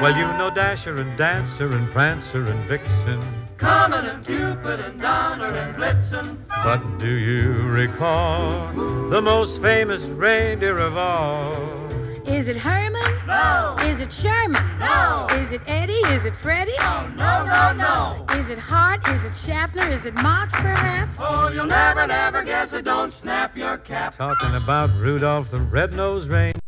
Well, you know Dasher and Dancer and Prancer and Vixen, Comet and Cupid and Donner and Blitzen. but do you recall the most famous reindeer of all? Is it Herman? No. Is it Sherman? No. Is it Eddie? Is it Freddie? Oh, no, no, no. Is it Hart? Is it Schaffner? Is it Marx, perhaps? Oh, you'll never, never guess it. Don't snap your cap. Talking about Rudolph the Red-Nosed Reindeer.